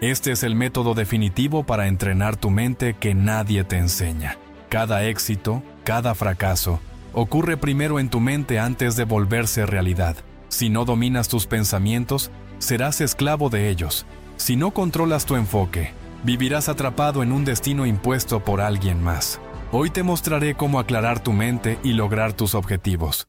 Este es el método definitivo para entrenar tu mente que nadie te enseña. Cada éxito, cada fracaso, ocurre primero en tu mente antes de volverse realidad. Si no dominas tus pensamientos, serás esclavo de ellos. Si no controlas tu enfoque, vivirás atrapado en un destino impuesto por alguien más. Hoy te mostraré cómo aclarar tu mente y lograr tus objetivos.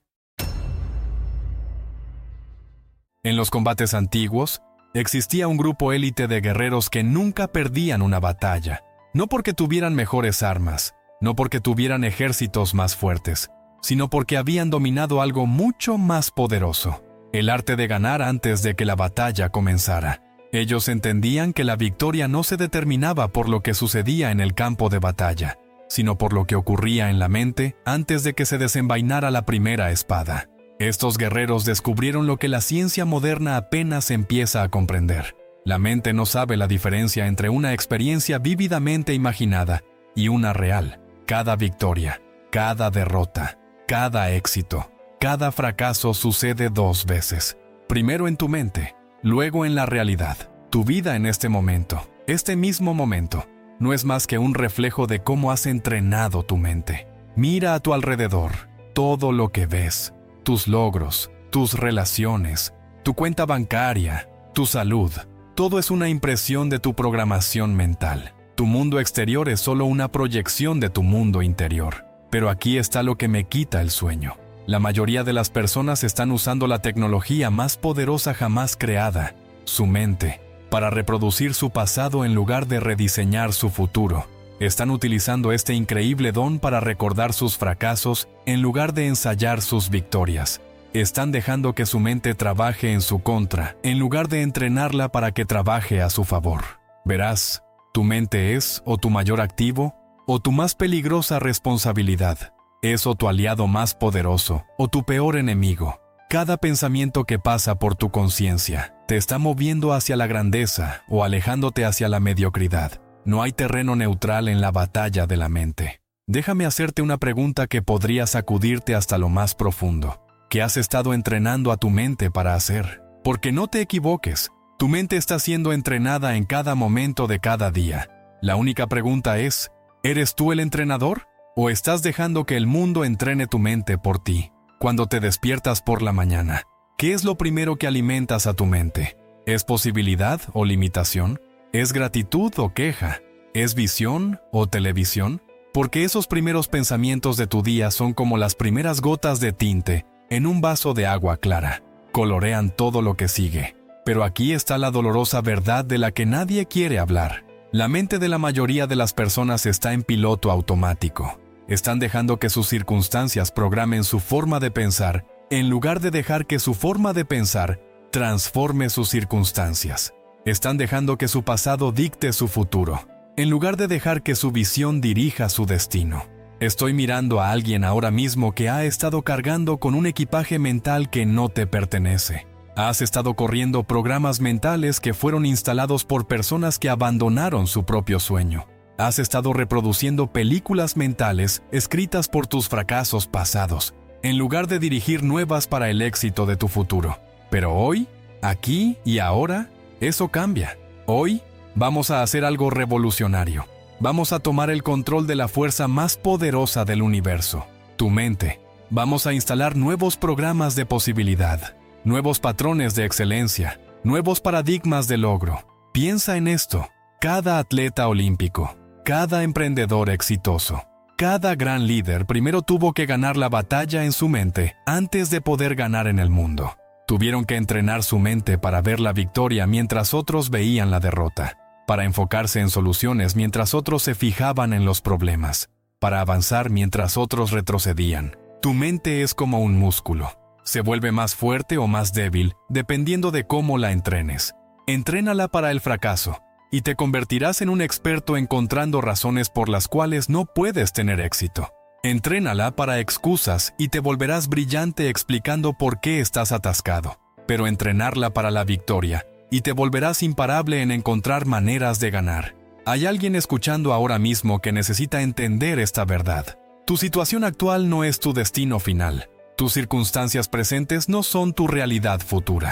En los combates antiguos, existía un grupo élite de guerreros que nunca perdían una batalla. No porque tuvieran mejores armas, no porque tuvieran ejércitos más fuertes, sino porque habían dominado algo mucho más poderoso: el arte de ganar antes de que la batalla comenzara. Ellos entendían que la victoria no se determinaba por lo que sucedía en el campo de batalla, sino por lo que ocurría en la mente antes de que se desenvainara la primera espada. Estos guerreros descubrieron lo que la ciencia moderna apenas empieza a comprender. La mente no sabe la diferencia entre una experiencia vívidamente imaginada y una real. Cada victoria, cada derrota, cada éxito, cada fracaso sucede 2 veces. Primero en tu mente, luego en la realidad. Tu vida en este momento, este mismo momento, no es más que un reflejo de cómo has entrenado tu mente. Mira a tu alrededor, todo lo que ves, tus logros, tus relaciones, tu cuenta bancaria, tu salud, todo es una impresión de tu programación mental. Tu mundo exterior es solo una proyección de tu mundo interior. Pero aquí está lo que me quita el sueño. La mayoría de las personas están usando la tecnología más poderosa jamás creada, su mente, para reproducir su pasado en lugar de rediseñar su futuro. Están utilizando este increíble don para recordar sus fracasos en lugar de ensayar sus victorias. Están dejando que su mente trabaje en su contra, en lugar de entrenarla para que trabaje a su favor. Verás, tu mente es o tu mayor activo o tu más peligrosa responsabilidad. Es o tu aliado más poderoso o tu peor enemigo. Cada pensamiento que pasa por tu conciencia te está moviendo hacia la grandeza o alejándote hacia la mediocridad. No hay terreno neutral en la batalla de la mente. Déjame hacerte una pregunta que podría sacudirte hasta lo más profundo. ¿Qué has estado entrenando a tu mente para hacer? Porque no te equivoques, tu mente está siendo entrenada en cada momento de cada día. La única pregunta es, ¿eres tú el entrenador? ¿O estás dejando que el mundo entrene tu mente por ti? Cuando te despiertas por la mañana, ¿qué es lo primero que alimentas a tu mente? ¿Es posibilidad o limitación? ¿Es gratitud o queja? ¿Es visión o televisión? Porque esos primeros pensamientos de tu día son como las primeras gotas de tinte en un vaso de agua clara. Colorean todo lo que sigue. Pero aquí está la dolorosa verdad de la que nadie quiere hablar. La mente de la mayoría de las personas está en piloto automático. Están dejando que sus circunstancias programen su forma de pensar, en lugar de dejar que su forma de pensar transforme sus circunstancias. Están dejando que su pasado dicte su futuro, en lugar de dejar que su visión dirija su destino. Estoy mirando a alguien ahora mismo que ha estado cargando con un equipaje mental que no te pertenece. Has estado corriendo programas mentales que fueron instalados por personas que abandonaron su propio sueño. Has estado reproduciendo películas mentales escritas por tus fracasos pasados, en lugar de dirigir nuevas para el éxito de tu futuro. Pero hoy, aquí y ahora, eso cambia. Hoy, vamos a hacer algo revolucionario. Vamos a tomar el control de la fuerza más poderosa del universo, tu mente. Vamos a instalar nuevos programas de posibilidad, nuevos patrones de excelencia, nuevos paradigmas de logro. Piensa en esto. Cada atleta olímpico, cada emprendedor exitoso, cada gran líder primero tuvo que ganar la batalla en su mente antes de poder ganar en el mundo. Tuvieron que entrenar su mente para ver la victoria mientras otros veían la derrota, para enfocarse en soluciones mientras otros se fijaban en los problemas, para avanzar mientras otros retrocedían. Tu mente es como un músculo. Se vuelve más fuerte o más débil dependiendo de cómo la entrenes. Entrénala para el fracaso y te convertirás en un experto encontrando razones por las cuales no puedes tener éxito. Entrénala para excusas y te volverás brillante explicando por qué estás atascado. Pero entrenarla para la victoria y te volverás imparable en encontrar maneras de ganar. Hay alguien escuchando ahora mismo que necesita entender esta verdad. Tu situación actual no es tu destino final. Tus circunstancias presentes no son tu realidad futura.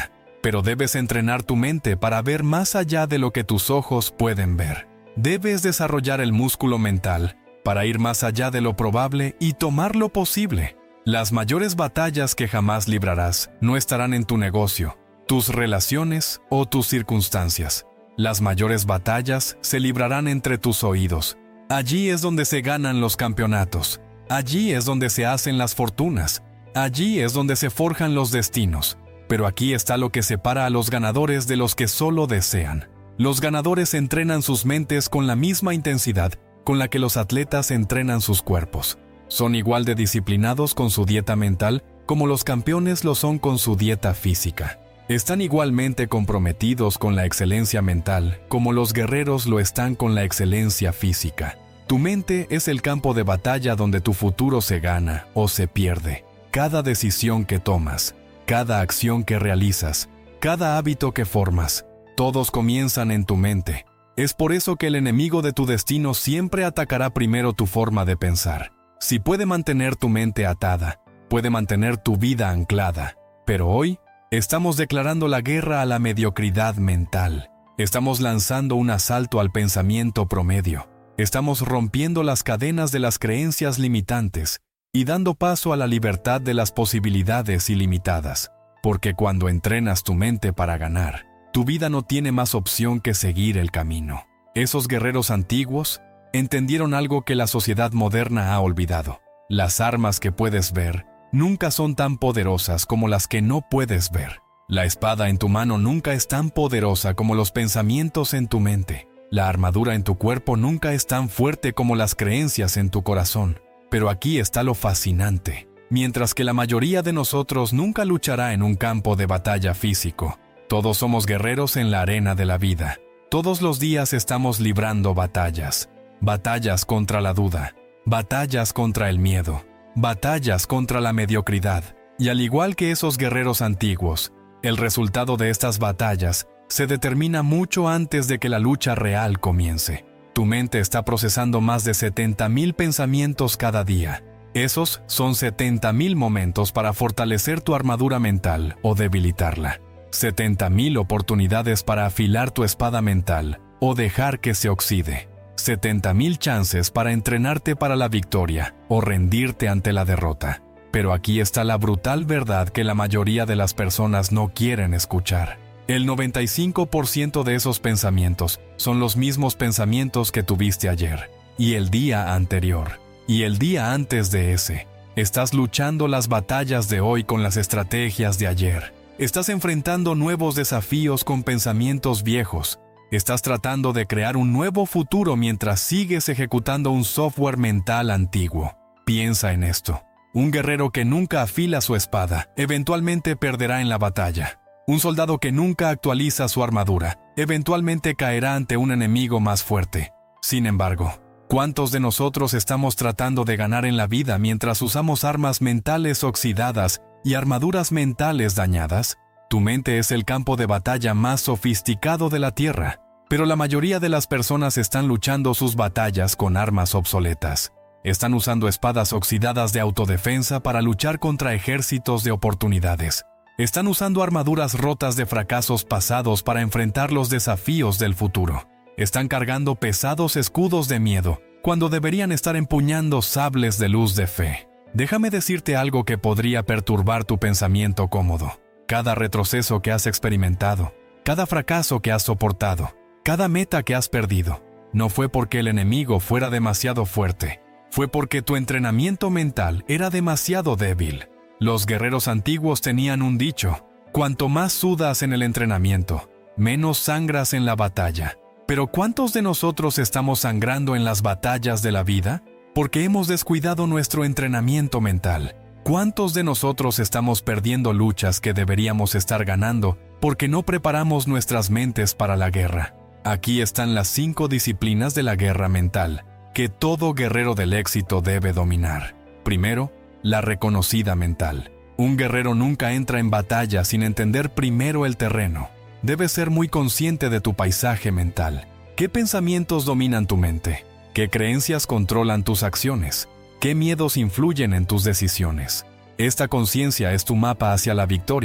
pero debes entrenar tu mente para ver más allá de lo que tus ojos pueden ver. Debes desarrollar el músculo mental para ir más allá de lo probable y tomar lo posible. Las mayores batallas que jamás librarás no estarán en tu negocio, tus relaciones o tus circunstancias. Las mayores batallas se librarán entre tus oídos. Allí es donde se ganan los campeonatos. Allí es donde se hacen las fortunas. Allí es donde se forjan los destinos. Pero aquí está lo que separa a los ganadores de los que solo desean. Los ganadores entrenan sus mentes con la misma intensidad con la que los atletas entrenan sus cuerpos. Son igual de disciplinados con su dieta mental como los campeones lo son con su dieta física. Están igualmente comprometidos con la excelencia mental como los guerreros lo están con la excelencia física. Tu mente es el campo de batalla donde tu futuro se gana o se pierde. Cada decisión que tomas, cada acción que realizas, cada hábito que formas, todos comienzan en tu mente. Es por eso que el enemigo de tu destino siempre atacará primero tu forma de pensar. Si puede mantener tu mente atada, puede mantener tu vida anclada. Pero hoy, estamos declarando la guerra a la mediocridad mental. Estamos lanzando un asalto al pensamiento promedio. Estamos rompiendo las cadenas de las creencias limitantes y dando paso a la libertad de las posibilidades ilimitadas. Porque cuando entrenas tu mente para ganar, tu vida no tiene más opción que seguir el camino. Esos guerreros antiguos entendieron algo que la sociedad moderna ha olvidado. Las armas que puedes ver nunca son tan poderosas como las que no puedes ver. La espada en tu mano nunca es tan poderosa como los pensamientos en tu mente. La armadura en tu cuerpo nunca es tan fuerte como las creencias en tu corazón. Pero aquí está lo fascinante. Mientras que la mayoría de nosotros nunca luchará en un campo de batalla físico, todos somos guerreros en la arena de la vida. Todos los días estamos librando batallas. Batallas contra la duda. Batallas contra el miedo. Batallas contra la mediocridad. Y al igual que esos guerreros antiguos, el resultado de estas batallas se determina mucho antes de que la lucha real comience. Tu mente está procesando más de 70,000 pensamientos cada día. Esos son 70,000 momentos para fortalecer tu armadura mental o debilitarla. 70,000 oportunidades para afilar tu espada mental o dejar que se oxide. 70,000 chances para entrenarte para la victoria o rendirte ante la derrota. Pero aquí está la brutal verdad que la mayoría de las personas no quieren escuchar. El 95% de esos pensamientos son los mismos pensamientos que tuviste ayer, y el día anterior, y el día antes de ese. Estás luchando las batallas de hoy con las estrategias de ayer. Estás enfrentando nuevos desafíos con pensamientos viejos. Estás tratando de crear un nuevo futuro mientras sigues ejecutando un software mental antiguo. Piensa en esto. Un guerrero que nunca afila su espada, eventualmente perderá en la batalla. Un soldado que nunca actualiza su armadura, eventualmente caerá ante un enemigo más fuerte. Sin embargo, ¿cuántos de nosotros estamos tratando de ganar en la vida mientras usamos armas mentales oxidadas y armaduras mentales dañadas? Tu mente es el campo de batalla más sofisticado de la Tierra, pero la mayoría de las personas están luchando sus batallas con armas obsoletas. Están usando espadas oxidadas de autodefensa para luchar contra ejércitos de oportunidades. Están usando armaduras rotas de fracasos pasados para enfrentar los desafíos del futuro. Están cargando pesados escudos de miedo, cuando deberían estar empuñando sables de luz de fe. Déjame decirte algo que podría perturbar tu pensamiento cómodo. Cada retroceso que has experimentado, cada fracaso que has soportado, cada meta que has perdido, no fue porque el enemigo fuera demasiado fuerte, fue porque tu entrenamiento mental era demasiado débil. Los guerreros antiguos tenían un dicho: cuanto más sudas en el entrenamiento, menos sangras en la batalla. Pero ¿cuántos de nosotros estamos sangrando en las batallas de la vida? Porque hemos descuidado nuestro entrenamiento mental. ¿Cuántos de nosotros estamos perdiendo luchas que deberíamos estar ganando porque no preparamos nuestras mentes para la guerra? Aquí están las 5 disciplinas de la guerra mental que todo guerrero del éxito debe dominar. Primero, la reconocida mental. Un guerrero nunca entra en batalla sin entender primero el terreno. Debes ser muy consciente de tu paisaje mental. ¿Qué pensamientos dominan tu mente? ¿Qué creencias controlan tus acciones? ¿Qué miedos influyen en tus decisiones? Esta conciencia es tu mapa hacia la victoria.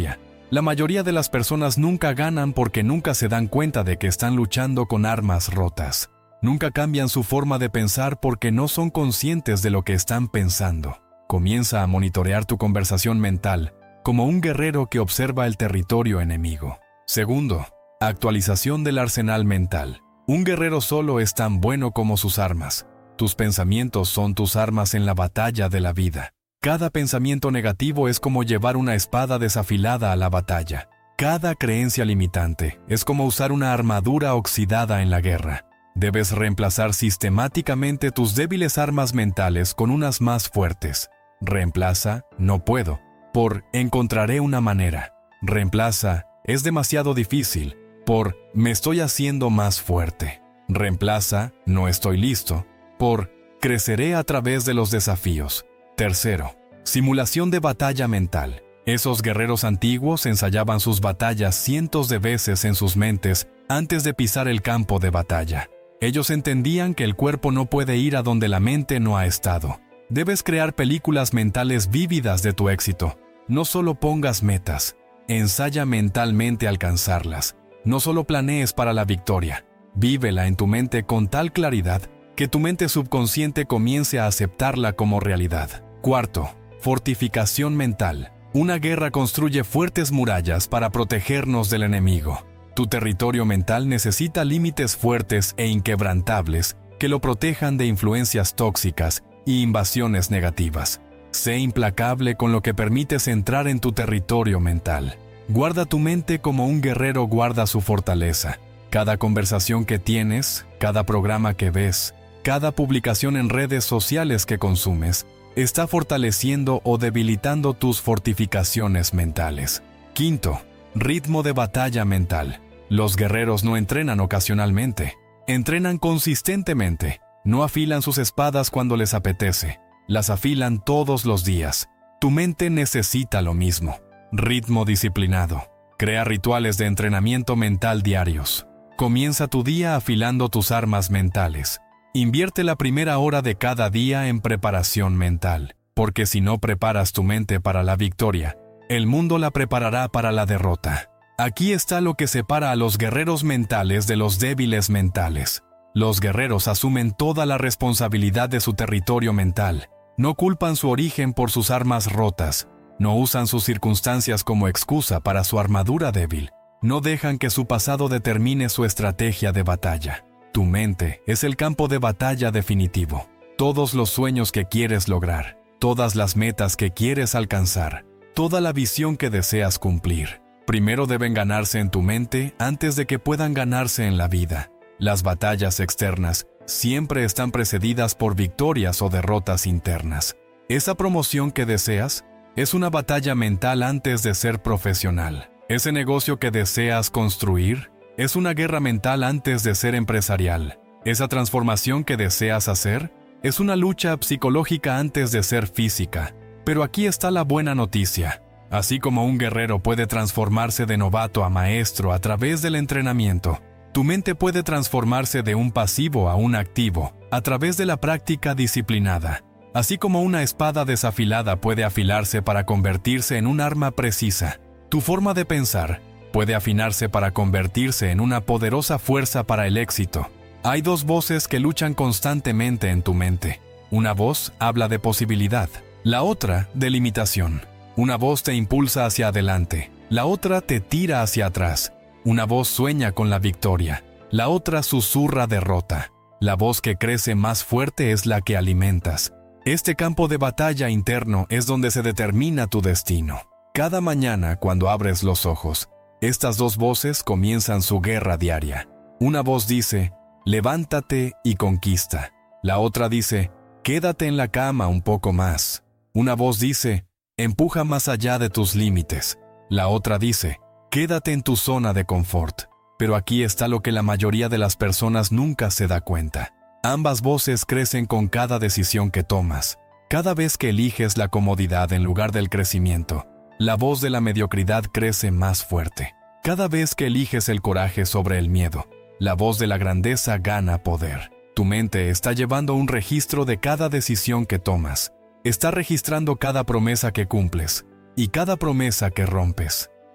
La mayoría de las personas nunca ganan porque nunca se dan cuenta de que están luchando con armas rotas. Nunca cambian su forma de pensar porque no son conscientes de lo que están pensando. Comienza a monitorear tu conversación mental como un guerrero que observa el territorio enemigo. Segundo, actualización del arsenal mental. Un guerrero solo es tan bueno como sus armas. Tus pensamientos son tus armas en la batalla de la vida. Cada pensamiento negativo es como llevar una espada desafilada a la batalla. Cada creencia limitante es como usar una armadura oxidada en la guerra. Debes reemplazar sistemáticamente tus débiles armas mentales con unas más fuertes. Reemplaza "no puedo" por "encontraré una manera". Reemplaza "es demasiado difícil" por "me estoy haciendo más fuerte". Reemplaza "no estoy listo" por "creceré a través de los desafíos". Tercero, simulación de batalla mental. Esos guerreros antiguos ensayaban sus batallas cientos de veces en sus mentes antes de pisar el campo de batalla. Ellos entendían que el cuerpo no puede ir a donde la mente no ha estado. Debes crear películas mentales vívidas de tu éxito. No solo pongas metas, ensaya mentalmente alcanzarlas. No solo planees para la victoria, vívela en tu mente con tal claridad que tu mente subconsciente comience a aceptarla como realidad. Cuarto, fortificación mental. Una guerra construye fuertes murallas para protegernos del enemigo. Tu territorio mental necesita límites fuertes e inquebrantables que lo protejan de influencias tóxicas y invasiones negativas. Sé implacable con lo que permites entrar en tu territorio mental. Guarda tu mente como un guerrero guarda su fortaleza. Cada conversación que tienes, cada programa que ves, cada publicación en redes sociales que consumes, está fortaleciendo o debilitando tus fortificaciones mentales. Quinto, ritmo de batalla mental. Los guerreros no entrenan ocasionalmente, entrenan consistentemente. No afilan sus espadas cuando les apetece, las afilan todos los días. Tu mente necesita lo mismo. Ritmo disciplinado. Crea rituales de entrenamiento mental diarios. Comienza tu día afilando tus armas mentales. Invierte la primera hora de cada día en preparación mental, porque si no preparas tu mente para la victoria, el mundo la preparará para la derrota. Aquí está lo que separa a los guerreros mentales de los débiles mentales. Los guerreros asumen toda la responsabilidad de su territorio mental. No culpan su origen por sus armas rotas. No usan sus circunstancias como excusa para su armadura débil. No dejan que su pasado determine su estrategia de batalla. Tu mente es el campo de batalla definitivo. Todos los sueños que quieres lograr, todas las metas que quieres alcanzar, toda la visión que deseas cumplir, primero deben ganarse en tu mente antes de que puedan ganarse en la vida. Las batallas externas siempre están precedidas por victorias o derrotas internas. Esa promoción que deseas es una batalla mental antes de ser profesional. Ese negocio que deseas construir es una guerra mental antes de ser empresarial. Esa transformación que deseas hacer es una lucha psicológica antes de ser física. Pero aquí está la buena noticia. Así como un guerrero puede transformarse de novato a maestro a través del entrenamiento, tu mente puede transformarse de un pasivo a un activo a través de la práctica disciplinada. Así como una espada desafilada puede afilarse para convertirse en un arma precisa, tu forma de pensar puede afinarse para convertirse en una poderosa fuerza para el éxito. Hay dos voces que luchan constantemente en tu mente. Una voz habla de posibilidad, la otra de limitación. Una voz te impulsa hacia adelante, la otra te tira hacia atrás. Una voz sueña con la victoria, la otra susurra derrota. La voz que crece más fuerte es la que alimentas. Este campo de batalla interno es donde se determina tu destino. Cada mañana, cuando abres los ojos, estas dos voces comienzan su guerra diaria. Una voz dice, levántate y conquista. La otra dice, quédate en la cama un poco más. Una voz dice, empuja más allá de tus límites. La otra dice, quédate en tu zona de confort. Pero aquí está lo que la mayoría de las personas nunca se da cuenta. Ambas voces crecen con cada decisión que tomas. Cada vez que eliges la comodidad en lugar del crecimiento, la voz de la mediocridad crece más fuerte. Cada vez que eliges el coraje sobre el miedo, la voz de la grandeza gana poder. Tu mente está llevando un registro de cada decisión que tomas. Está registrando cada promesa que cumples y cada promesa que rompes.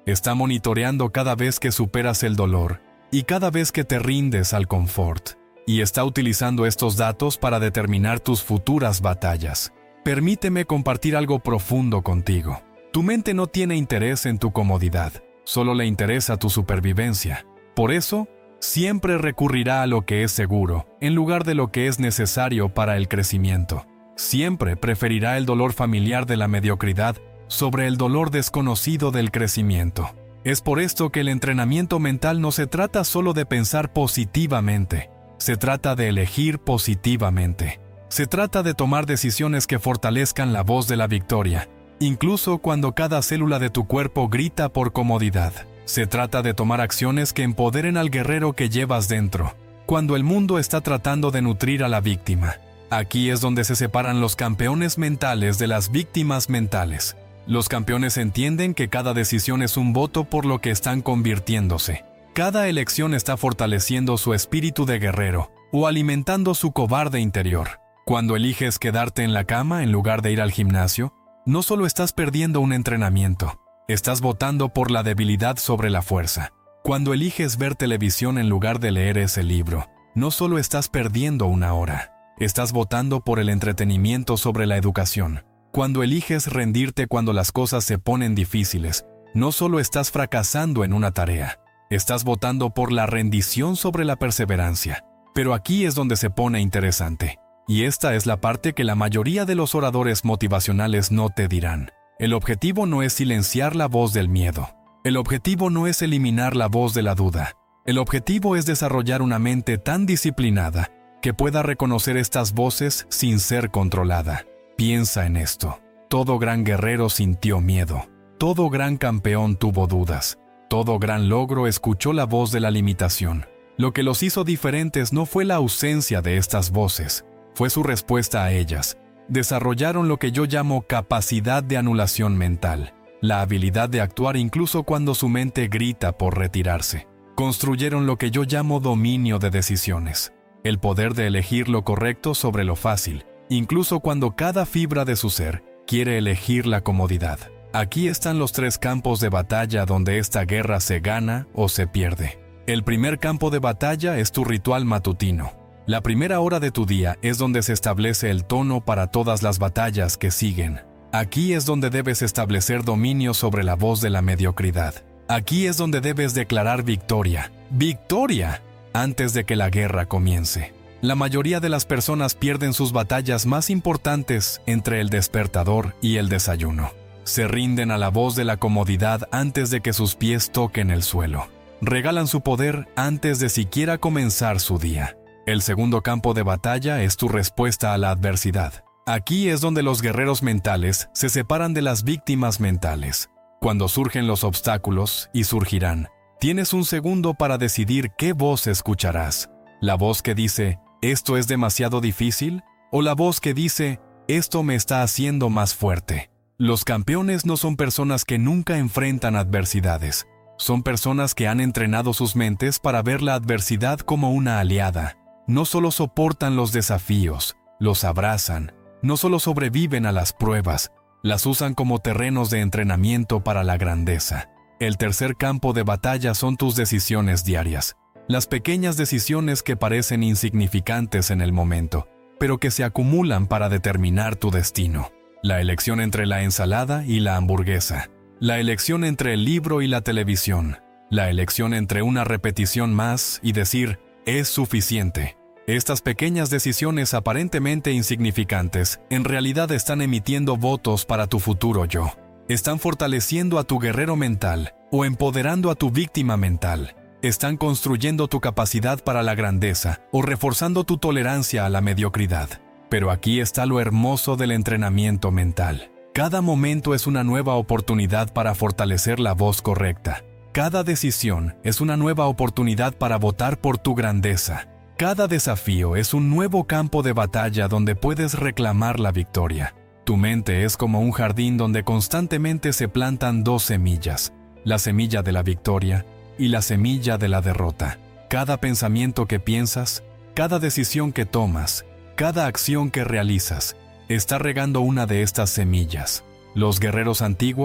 Está monitoreando cada vez que superas el dolor y cada vez que te rindes al confort. Y está utilizando estos datos para determinar tus futuras batallas. Permíteme compartir algo profundo contigo. Tu mente no tiene interés en tu comodidad, solo le interesa tu supervivencia. Por eso, siempre recurrirá a lo que es seguro, en lugar de lo que es necesario para el crecimiento. Siempre preferirá el dolor familiar de la mediocridad sobre el dolor desconocido del crecimiento. Es por esto que el entrenamiento mental no se trata solo de pensar positivamente, se trata de elegir positivamente. Se trata de tomar decisiones que fortalezcan la voz de la victoria, incluso cuando cada célula de tu cuerpo grita por comodidad. Se trata de tomar acciones que empoderen al guerrero que llevas dentro, cuando el mundo está tratando de nutrir a la víctima. Aquí es donde se separan los campeones mentales de las víctimas mentales. Los campeones entienden que cada decisión es un voto por lo que están convirtiéndose. Cada elección está fortaleciendo su espíritu de guerrero o alimentando su cobarde interior. Cuando eliges quedarte en la cama en lugar de ir al gimnasio, no solo estás perdiendo un entrenamiento, estás votando por la debilidad sobre la fuerza. Cuando eliges ver televisión en lugar de leer ese libro, no solo estás perdiendo una hora, estás votando por el entretenimiento sobre la educación. Cuando eliges rendirte cuando las cosas se ponen difíciles, no solo estás fracasando en una tarea, estás votando por la rendición sobre la perseverancia. Pero aquí es donde se pone interesante. Y esta es la parte que la mayoría de los oradores motivacionales no te dirán. El objetivo no es silenciar la voz del miedo. El objetivo no es eliminar la voz de la duda. El objetivo es desarrollar una mente tan disciplinada que pueda reconocer estas voces sin ser controlada. Piensa en esto. Todo gran guerrero sintió miedo. Todo gran campeón tuvo dudas. Todo gran logro escuchó la voz de la limitación. Lo que los hizo diferentes no fue la ausencia de estas voces, fue su respuesta a ellas. Desarrollaron lo que yo llamo capacidad de anulación mental, la habilidad de actuar incluso cuando su mente grita por retirarse. Construyeron lo que yo llamo dominio de decisiones, el poder de elegir lo correcto sobre lo fácil, incluso cuando cada fibra de su ser quiere elegir la comodidad. Aquí están los 3 campos de batalla donde esta guerra se gana o se pierde. El primer campo de batalla es tu ritual matutino. La primera hora de tu día es donde se establece el tono para todas las batallas que siguen. Aquí es donde debes establecer dominio sobre la voz de la mediocridad. Aquí es donde debes declarar victoria. ¡Victoria! Antes de que la guerra comience. La mayoría de las personas pierden sus batallas más importantes entre el despertador y el desayuno. Se rinden a la voz de la comodidad antes de que sus pies toquen el suelo. Regalan su poder antes de siquiera comenzar su día. El segundo campo de batalla es tu respuesta a la adversidad. Aquí es donde los guerreros mentales se separan de las víctimas mentales. Cuando surgen los obstáculos, y surgirán, tienes un segundo para decidir qué voz escucharás. La voz que dice, ¿esto es demasiado difícil? O la voz que dice, esto me está haciendo más fuerte. Los campeones no son personas que nunca enfrentan adversidades. Son personas que han entrenado sus mentes para ver la adversidad como una aliada. No solo soportan los desafíos, los abrazan. No solo sobreviven a las pruebas, las usan como terrenos de entrenamiento para la grandeza. El tercer campo de batalla son tus decisiones diarias. Las pequeñas decisiones que parecen insignificantes en el momento, pero que se acumulan para determinar tu destino. La elección entre la ensalada y la hamburguesa. La elección entre el libro y la televisión. La elección entre una repetición más y decir, es suficiente. Estas pequeñas decisiones aparentemente insignificantes, en realidad están emitiendo votos para tu futuro yo. Están fortaleciendo a tu guerrero mental o empoderando a tu víctima mental. Están construyendo tu capacidad para la grandeza o reforzando tu tolerancia a la mediocridad. Pero aquí está lo hermoso del entrenamiento mental. Cada momento es una nueva oportunidad para fortalecer la voz correcta. Cada decisión es una nueva oportunidad para votar por tu grandeza. Cada desafío es un nuevo campo de batalla donde puedes reclamar la victoria. Tu mente es como un jardín donde constantemente se plantan 2 semillas, la semilla de la victoria y la semilla de la derrota. Cada pensamiento que piensas, cada decisión que tomas, cada acción que realizas, está regando una de estas semillas. Los guerreros antiguos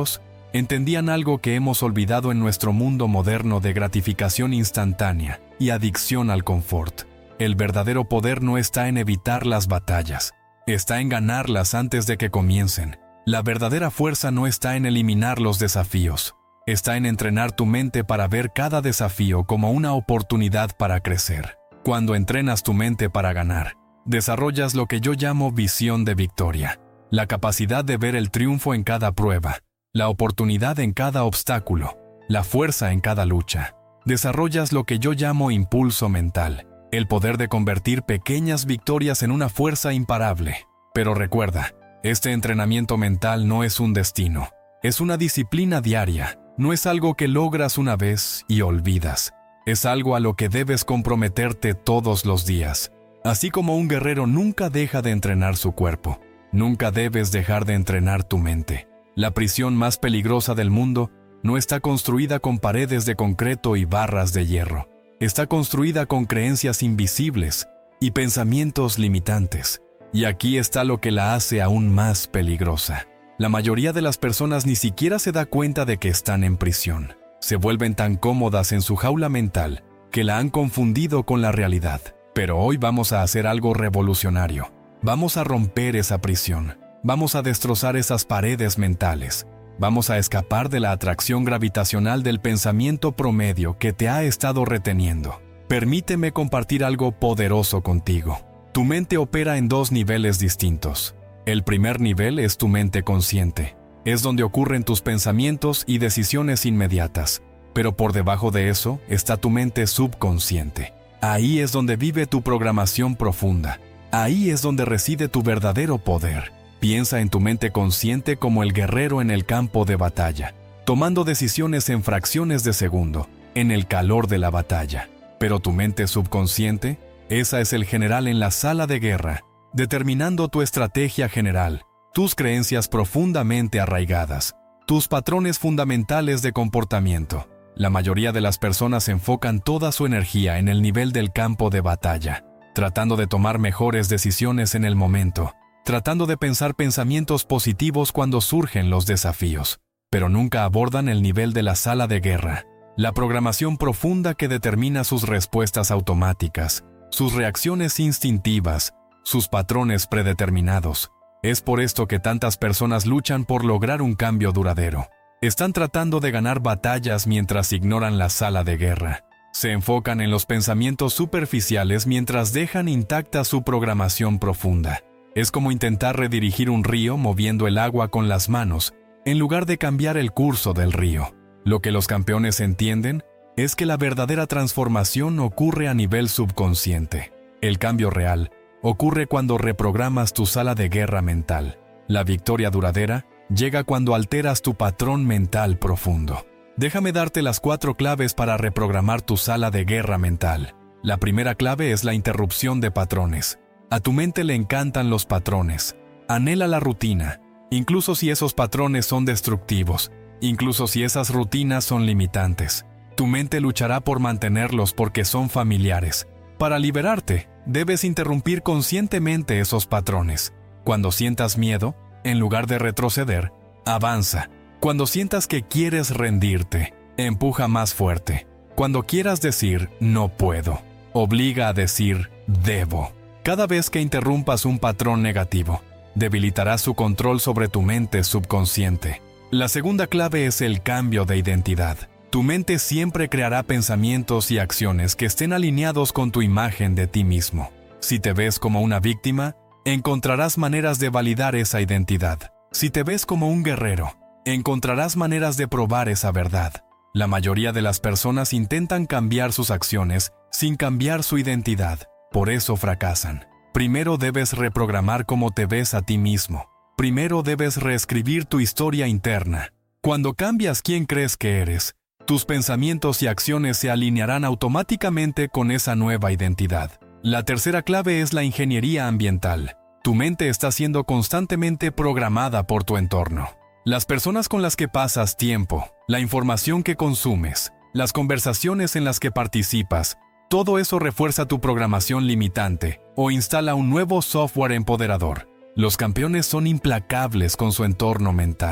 entendían algo que hemos olvidado en nuestro mundo moderno de gratificación instantánea y adicción al confort. El verdadero poder no está en evitar las batallas, está en ganarlas antes de que comiencen. La verdadera fuerza no está en eliminar los desafíos, está en entrenar tu mente para ver cada desafío como una oportunidad para crecer. Cuando entrenas tu mente para ganar, desarrollas lo que yo llamo visión de victoria, la capacidad de ver el triunfo en cada prueba, la oportunidad en cada obstáculo, la fuerza en cada lucha. Desarrollas lo que yo llamo impulso mental, el poder de convertir pequeñas victorias en una fuerza imparable. Pero recuerda, este entrenamiento mental no es un destino, es una disciplina diaria, no es algo que logras una vez y olvidas, es algo a lo que debes comprometerte todos los días. Así como un guerrero nunca deja de entrenar su cuerpo, nunca debes dejar de entrenar tu mente. La prisión más peligrosa del mundo no está construida con paredes de concreto y barras de hierro. Está construida con creencias invisibles y pensamientos limitantes. Y aquí está lo que la hace aún más peligrosa. La mayoría de las personas ni siquiera se da cuenta de que están en prisión. Se vuelven tan cómodas en su jaula mental que la han confundido con la realidad. Pero hoy vamos a hacer algo revolucionario. Vamos a romper esa prisión. Vamos a destrozar esas paredes mentales. Vamos a escapar de la atracción gravitacional del pensamiento promedio que te ha estado reteniendo. Permíteme compartir algo poderoso contigo. Tu mente opera en dos niveles distintos. El primer nivel es tu mente consciente. Es donde ocurren tus pensamientos y decisiones inmediatas. Pero por debajo de eso está tu mente subconsciente. Ahí es donde vive tu programación profunda. Ahí es donde reside tu verdadero poder. Piensa en tu mente consciente como el guerrero en el campo de batalla, tomando decisiones en fracciones de segundo, en el calor de la batalla. Pero tu mente subconsciente, esa es el general en la sala de guerra, determinando tu estrategia general, tus creencias profundamente arraigadas, tus patrones fundamentales de comportamiento. La mayoría de las personas enfocan toda su energía en el nivel del campo de batalla, tratando de tomar mejores decisiones en el momento, tratando de pensar pensamientos positivos cuando surgen los desafíos, pero nunca abordan el nivel de la sala de guerra, la programación profunda que determina sus respuestas automáticas, sus reacciones instintivas, sus patrones predeterminados. Es por esto que tantas personas luchan por lograr un cambio duradero. Están tratando de ganar batallas mientras ignoran la sala de guerra. Se enfocan en los pensamientos superficiales mientras dejan intacta su programación profunda. Es como intentar redirigir un río moviendo el agua con las manos, en lugar de cambiar el curso del río. Lo que los campeones entienden es que la verdadera transformación ocurre a nivel subconsciente. El cambio real ocurre cuando reprogramas tu sala de guerra mental. La victoria duradera llega cuando alteras tu patrón mental profundo. Déjame darte las 4 claves para reprogramar tu sala de guerra mental. La primera clave es la interrupción de patrones. A tu mente le encantan los patrones. Anhela la rutina, incluso si esos patrones son destructivos, incluso si esas rutinas son limitantes. Tu mente luchará por mantenerlos porque son familiares. Para liberarte, debes interrumpir conscientemente esos patrones. Cuando sientas miedo, en lugar de retroceder, avanza. Cuando sientas que quieres rendirte, empuja más fuerte. Cuando quieras decir no puedo, obliga a decir debo. Cada vez que interrumpas un patrón negativo, debilitarás su control sobre tu mente subconsciente. La segunda clave es el cambio de identidad. Tu mente siempre creará pensamientos y acciones que estén alineados con tu imagen de ti mismo. Si te ves como una víctima, encontrarás maneras de validar esa identidad. Si te ves como un guerrero, encontrarás maneras de probar esa verdad. La mayoría de las personas intentan cambiar sus acciones sin cambiar su identidad. Por eso fracasan. Primero debes reprogramar cómo te ves a ti mismo. Primero debes reescribir tu historia interna. Cuando cambias quién crees que eres, tus pensamientos y acciones se alinearán automáticamente con esa nueva identidad. La tercera clave es la ingeniería ambiental. Tu mente está siendo constantemente programada por tu entorno. Las personas con las que pasas tiempo, la información que consumes, las conversaciones en las que participas, todo eso refuerza tu programación limitante o instala un nuevo software empoderador. Los campeones son implacables con su entorno mental.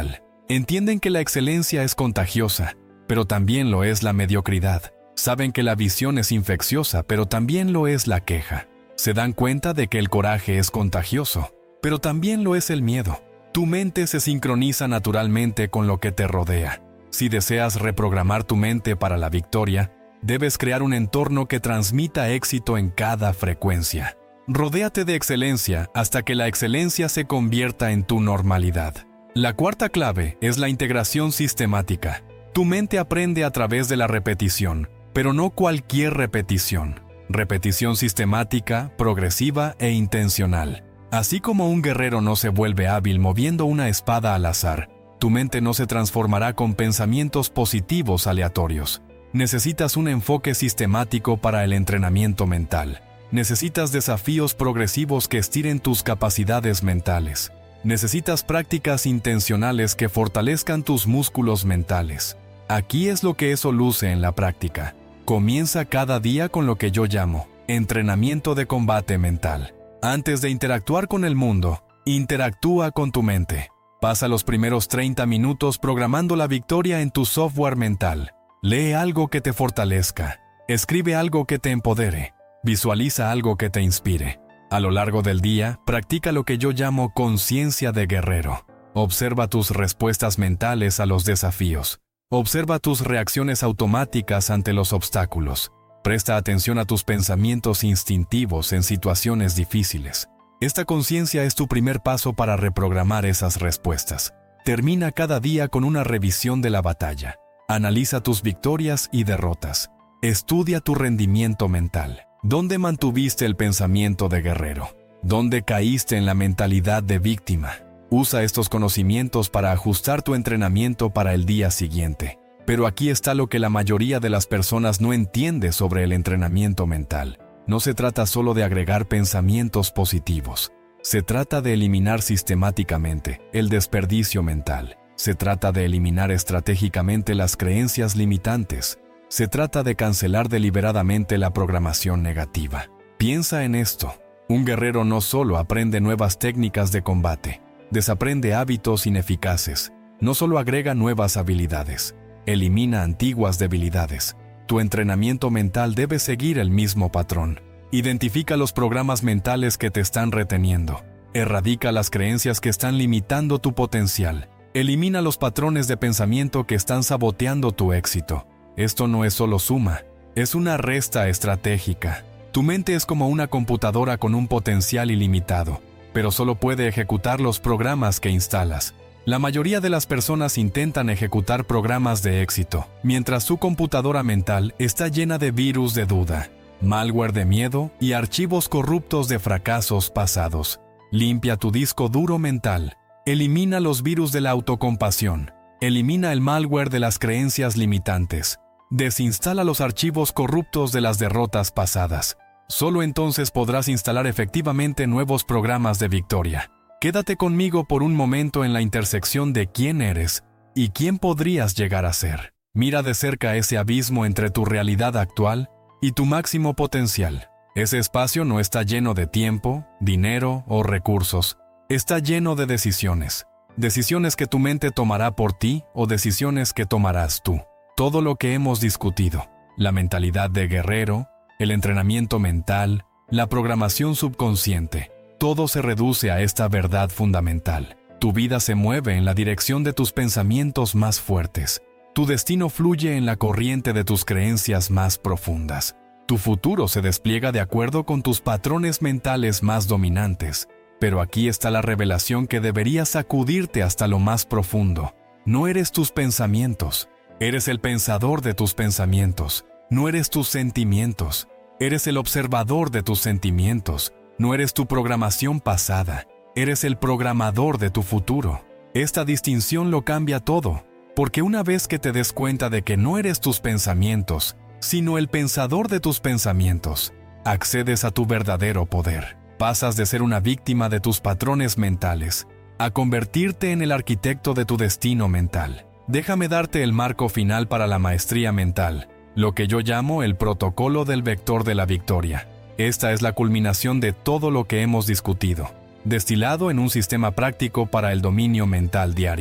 Entienden que la excelencia es contagiosa, pero también lo es la mediocridad. Saben que la visión es infecciosa, pero también lo es la queja. Se dan cuenta de que el coraje es contagioso, pero también lo es el miedo. Tu mente se sincroniza naturalmente con lo que te rodea. Si deseas reprogramar tu mente para la victoria, debes crear un entorno que transmita éxito en cada frecuencia. Rodéate de excelencia hasta que la excelencia se convierta en tu normalidad. La cuarta clave es la integración sistemática. Tu mente aprende a través de la repetición, pero no cualquier repetición. Repetición sistemática, progresiva e intencional. Así como un guerrero no se vuelve hábil moviendo una espada al azar, tu mente no se transformará con pensamientos positivos aleatorios. Necesitas un enfoque sistemático para el entrenamiento mental. Necesitas desafíos progresivos que estiren tus capacidades mentales. Necesitas prácticas intencionales que fortalezcan tus músculos mentales. Aquí es lo que eso luce en la práctica. Comienza cada día con lo que yo llamo entrenamiento de combate mental. Antes de interactuar con el mundo, interactúa con tu mente. Pasa los primeros 30 minutos programando la victoria en tu software mental. Lee algo que te fortalezca. Escribe algo que te empodere. Visualiza algo que te inspire. A lo largo del día, practica lo que yo llamo conciencia de guerrero. Observa tus respuestas mentales a los desafíos. Observa tus reacciones automáticas ante los obstáculos. Presta atención a tus pensamientos instintivos en situaciones difíciles. Esta conciencia es tu primer paso para reprogramar esas respuestas. Termina cada día con una revisión de la batalla. Analiza tus victorias y derrotas. Estudia tu rendimiento mental. ¿Dónde mantuviste el pensamiento de guerrero? ¿Dónde caíste en la mentalidad de víctima? Usa estos conocimientos para ajustar tu entrenamiento para el día siguiente. Pero aquí está lo que la mayoría de las personas no entiende sobre el entrenamiento mental. No se trata solo de agregar pensamientos positivos. Se trata de eliminar sistemáticamente el desperdicio mental. Se trata de eliminar estratégicamente las creencias limitantes. Se trata de cancelar deliberadamente la programación negativa. Piensa en esto. Un guerrero no solo aprende nuevas técnicas de combate, desaprende hábitos ineficaces, no solo agrega nuevas habilidades, elimina antiguas debilidades. Tu entrenamiento mental debe seguir el mismo patrón. Identifica los programas mentales que te están reteniendo. Erradica las creencias que están limitando tu potencial. Elimina los patrones de pensamiento que están saboteando tu éxito. Esto no es solo suma, es una resta estratégica. Tu mente es como una computadora con un potencial ilimitado, pero solo puede ejecutar los programas que instalas. La mayoría de las personas intentan ejecutar programas de éxito, mientras su computadora mental está llena de virus de duda, malware de miedo y archivos corruptos de fracasos pasados. Limpia tu disco duro mental. Elimina los virus de la autocompasión. Elimina el malware de las creencias limitantes. Desinstala los archivos corruptos de las derrotas pasadas. Solo entonces podrás instalar efectivamente nuevos programas de victoria. Quédate conmigo por un momento en la intersección de quién eres y quién podrías llegar a ser. Mira de cerca ese abismo entre tu realidad actual y tu máximo potencial. Ese espacio no está lleno de tiempo, dinero o recursos. Está lleno de decisiones. Decisiones que tu mente tomará por ti o decisiones que tomarás tú. Todo lo que hemos discutido, la mentalidad de guerrero, el entrenamiento mental, la programación subconsciente, todo se reduce a esta verdad fundamental. Tu vida se mueve en la dirección de tus pensamientos más fuertes. Tu destino fluye en la corriente de tus creencias más profundas. Tu futuro se despliega de acuerdo con tus patrones mentales más dominantes. Pero aquí está la revelación que debería sacudirte hasta lo más profundo. No eres tus pensamientos. Eres el pensador de tus pensamientos. No eres tus sentimientos. Eres el observador de tus sentimientos. No eres tu programación pasada. Eres el programador de tu futuro. Esta distinción lo cambia todo, porque una vez que te des cuenta de que no eres tus pensamientos, sino el pensador de tus pensamientos, accedes a tu verdadero poder. Pasas de ser una víctima de tus patrones mentales a convertirte en el arquitecto de tu destino mental. Déjame darte el marco final para la maestría mental, lo que yo llamo el protocolo del vector de la victoria. Esta es la culminación de todo lo que hemos discutido, destilado en un sistema práctico para el dominio mental diario.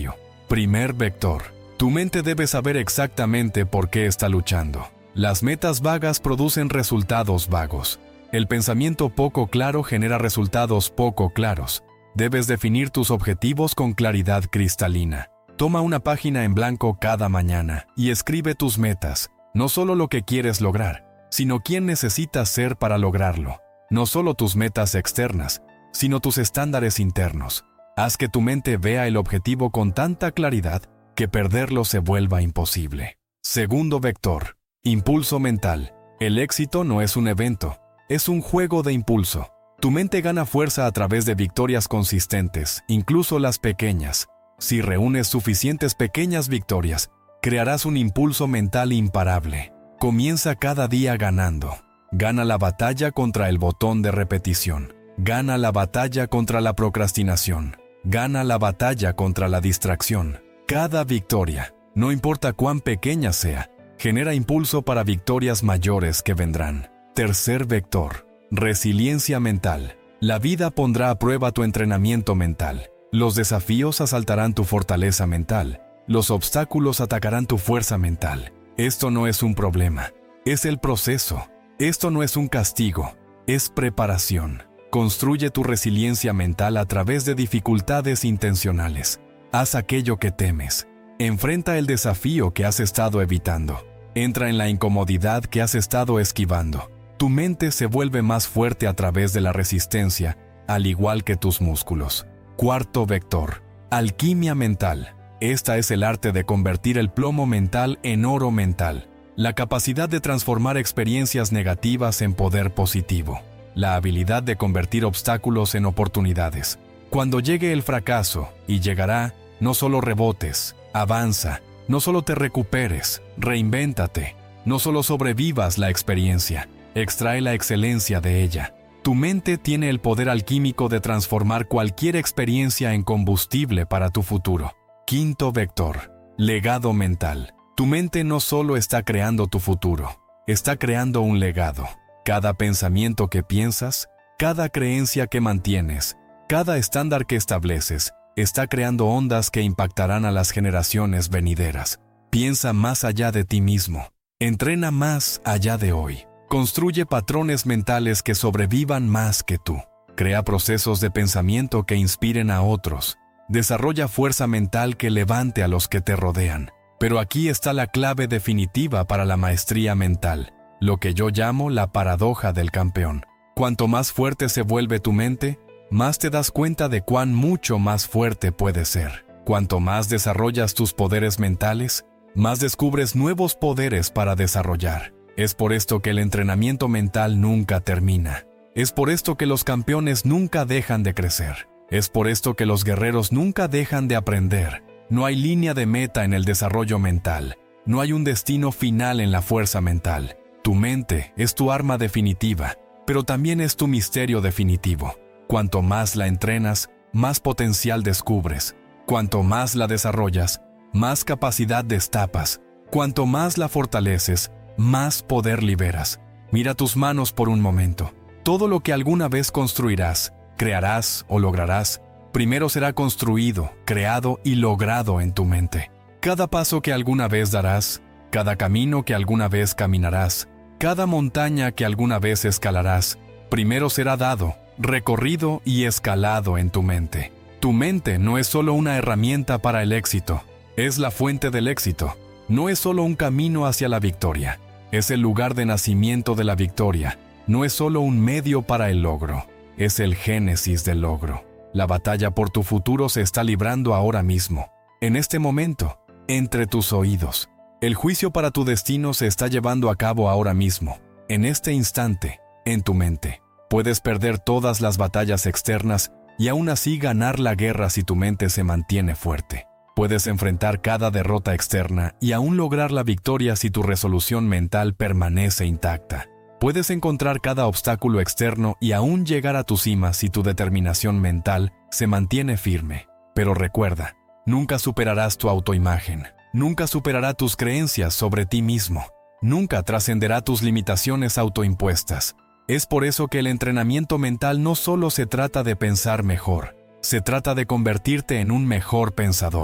Primer vector. Tu mente debe saber exactamente por qué está luchando. Las metas vagas producen resultados vagos. El pensamiento poco claro genera resultados poco claros. Debes definir tus objetivos con claridad cristalina. Toma una página en blanco cada mañana y escribe tus metas, no solo lo que quieres lograr, sino quién necesitas ser para lograrlo. No solo tus metas externas, sino tus estándares internos. Haz que tu mente vea el objetivo con tanta claridad que perderlo se vuelva imposible. Segundo vector. Impulso mental. El éxito no es un evento, es un juego de impulso. Tu mente gana fuerza a través de victorias consistentes, incluso las pequeñas. Si reúnes suficientes pequeñas victorias, crearás un impulso mental imparable. Comienza cada día ganando. Gana la batalla contra el botón de repetición. Gana la batalla contra la procrastinación. Gana la batalla contra la distracción. Cada victoria, no importa cuán pequeña sea, genera impulso para victorias mayores que vendrán. Tercer vector. Resiliencia mental. La vida pondrá a prueba tu entrenamiento mental. Los desafíos asaltarán tu fortaleza mental. Los obstáculos atacarán tu fuerza mental. Esto no es un problema, es el proceso. Esto no es un castigo, es preparación. Construye tu resiliencia mental a través de dificultades intencionales. Haz aquello que temes. Enfrenta el desafío que has estado evitando. Entra en la incomodidad que has estado esquivando. Tu mente se vuelve más fuerte a través de la resistencia, al igual que tus músculos. Cuarto vector. Alquimia mental. Esta es el arte de convertir el plomo mental en oro mental. La capacidad de transformar experiencias negativas en poder positivo. La habilidad de convertir obstáculos en oportunidades. Cuando llegue el fracaso, y llegará, no solo rebotes, avanza, no solo te recuperes, reinvéntate, no solo sobrevivas la experiencia, extrae la excelencia de ella. Tu mente tiene el poder alquímico de transformar cualquier experiencia en combustible para tu futuro. Quinto vector. Legado mental. Tu mente no solo está creando tu futuro, está creando un legado. Cada pensamiento que piensas, cada creencia que mantienes, cada estándar que estableces, está creando ondas que impactarán a las generaciones venideras. Piensa más allá de ti mismo. Entrena más allá de hoy. Construye patrones mentales que sobrevivan más que tú. Crea procesos de pensamiento que inspiren a otros. Desarrolla fuerza mental que levante a los que te rodean. Pero aquí está la clave definitiva para la maestría mental, lo que yo llamo la paradoja del campeón. Cuanto más fuerte se vuelve tu mente, más te das cuenta de cuán mucho más fuerte puedes ser. Cuanto más desarrollas tus poderes mentales, más descubres nuevos poderes para desarrollar. Es por esto que el entrenamiento mental nunca termina. Es por esto que los campeones nunca dejan de crecer. Es por esto que los guerreros nunca dejan de aprender. No hay línea de meta en el desarrollo mental. No hay un destino final en la fuerza mental. Tu mente es tu arma definitiva, pero también es tu misterio definitivo. Cuanto más la entrenas, más potencial descubres. Cuanto más la desarrollas, más capacidad destapas. Cuanto más la fortaleces, más poder liberas. Mira tus manos por un momento. Todo lo que alguna vez construirás, crearás o lograrás, primero será construido, creado y logrado en tu mente. Cada paso que alguna vez darás, cada camino que alguna vez caminarás, cada montaña que alguna vez escalarás, primero será dado, recorrido y escalado en tu mente. Tu mente no es solo una herramienta para el éxito, es la fuente del éxito. No es solo un camino hacia la victoria, es el lugar de nacimiento de la victoria. No es solo un medio para el logro, es el génesis del logro. La batalla por tu futuro se está librando ahora mismo, en este momento, entre tus oídos. El juicio para tu destino se está llevando a cabo ahora mismo, en este instante, en tu mente. Puedes perder todas las batallas externas y aún así ganar la guerra si tu mente se mantiene fuerte. Puedes enfrentar cada derrota externa y aún lograr la victoria si tu resolución mental permanece intacta. Puedes encontrar cada obstáculo externo y aún llegar a tu cima si tu determinación mental se mantiene firme. Pero recuerda, nunca superarás tu autoimagen. Nunca superará tus creencias sobre ti mismo. Nunca trascenderá tus limitaciones autoimpuestas. Es por eso que el entrenamiento mental no solo se trata de pensar mejor, se trata de convertirte en un mejor pensador.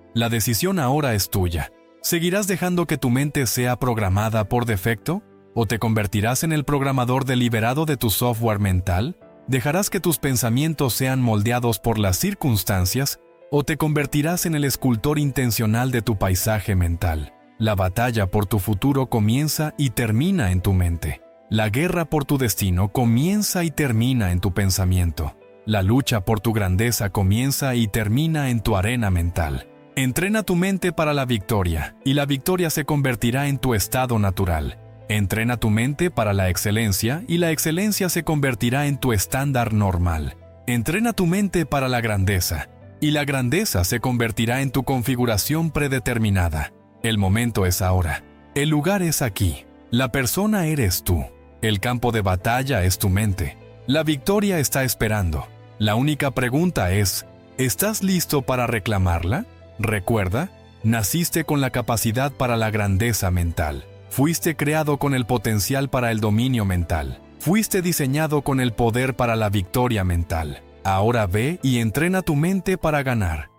La decisión ahora es tuya. ¿Seguirás dejando que tu mente sea programada por defecto? ¿O te convertirás en el programador deliberado de tu software mental? ¿Dejarás que tus pensamientos sean moldeados por las circunstancias? ¿O te convertirás en el escultor intencional de tu paisaje mental? La batalla por tu futuro comienza y termina en tu mente. La guerra por tu destino comienza y termina en tu pensamiento. La lucha por tu grandeza comienza y termina en tu arena mental. Entrena tu mente para la victoria, y la victoria se convertirá en tu estado natural. Entrena tu mente para la excelencia, y la excelencia se convertirá en tu estándar normal. Entrena tu mente para la grandeza, y la grandeza se convertirá en tu configuración predeterminada. El momento es ahora. El lugar es aquí. La persona eres tú. El campo de batalla es tu mente. La victoria está esperando. La única pregunta es, ¿estás listo para reclamarla? Recuerda, naciste con la capacidad para la grandeza mental. Fuiste creado con el potencial para el dominio mental. Fuiste diseñado con el poder para la victoria mental. Ahora ve y entrena tu mente para ganar.